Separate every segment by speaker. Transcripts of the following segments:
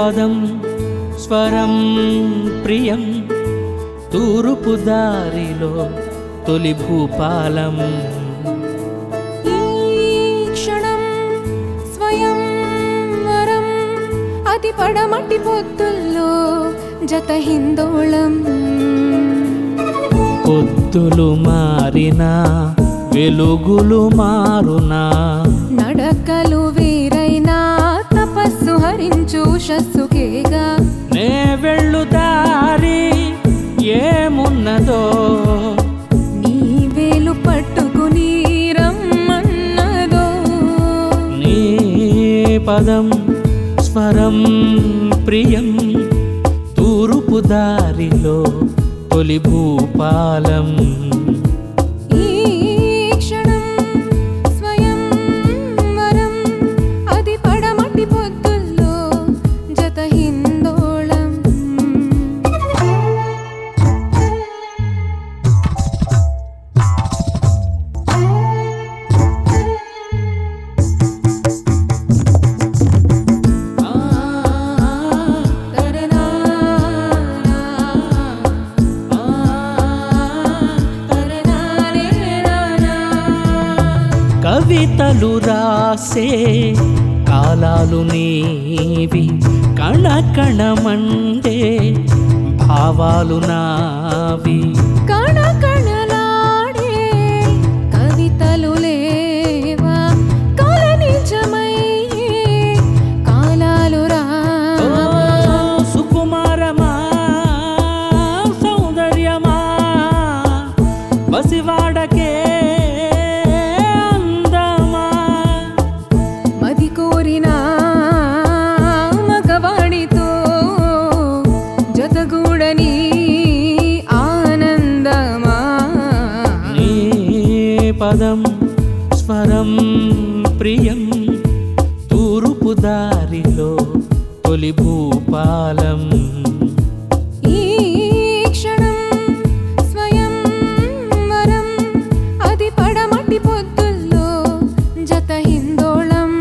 Speaker 1: పదం స్వరం ప్రియం తూర్పు దారిలో తొలి భూపాలం
Speaker 2: ఈ క్షణం స్వయం వరం అతి పడమటి పొత్తుల్లో జత హిందోళం
Speaker 1: పొత్తులు మారినా వెలుగులు మారునా
Speaker 2: నడకలు వేరైనా తపస్సు హరించు శస్సుకేగా
Speaker 1: నే వెళ్ళు దారి ఏమున్నదో
Speaker 2: నీ వేలు పట్టుకుని రమ్మన్నదో
Speaker 1: నీ పదం స్వరం ప్రియం తూర్పు దారిలో తొలి భూపాలం
Speaker 2: ఈ క్షణం స్వయం వరం అది పడమటి పొద్దుల్లో జత హిందోళం
Speaker 1: కవితలు రాసే కాలాలు నీవి కణకణమండే భావాలు నావి
Speaker 2: కణకణలాడే కవితలు లేవా కాల నిజమయ్యే కాలాలు రావా
Speaker 1: సుకుమారమా సౌందర్యమా బసివాడకే
Speaker 2: మది కోరిన మగవాడితో జతగూడని ఆనందమా
Speaker 1: నీ పదం స్వరం ప్రియం తూర్పు దారిలో తొలి భూపాలం
Speaker 2: ఈ క్షణం స్వయం వరం అది పడమటి పొద్దుల్లో జత హిందోళం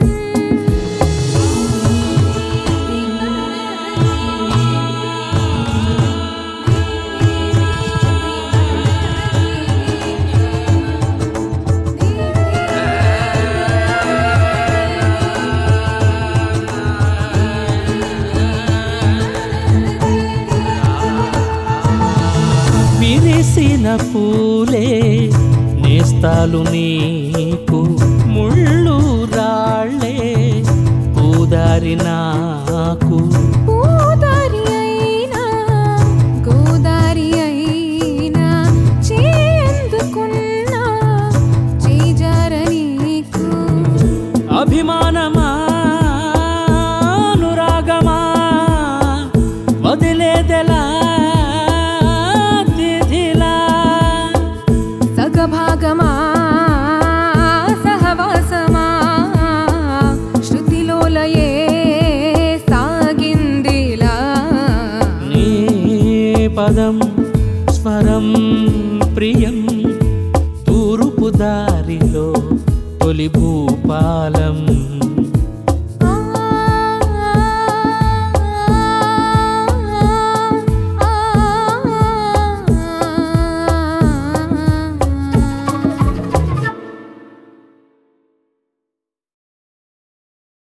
Speaker 1: విరిసిన పూలే నేస్తాలు నీకు ముళ్ళు రాళ్ళే పూదారి నాకు
Speaker 2: పూదారి అయినా గోదారి అయినా చేయందుకున్నా చేజార నీకు
Speaker 1: అభిమానమా అనురాగమా వదిలేదెలా తిథిలా
Speaker 2: సగభాగమా సహవాసమా శృతిలోలయే సాగిందిలా
Speaker 1: నీ పదం స్వరం ప్రియం తూర్పు దారిలో తొలి భూపాలం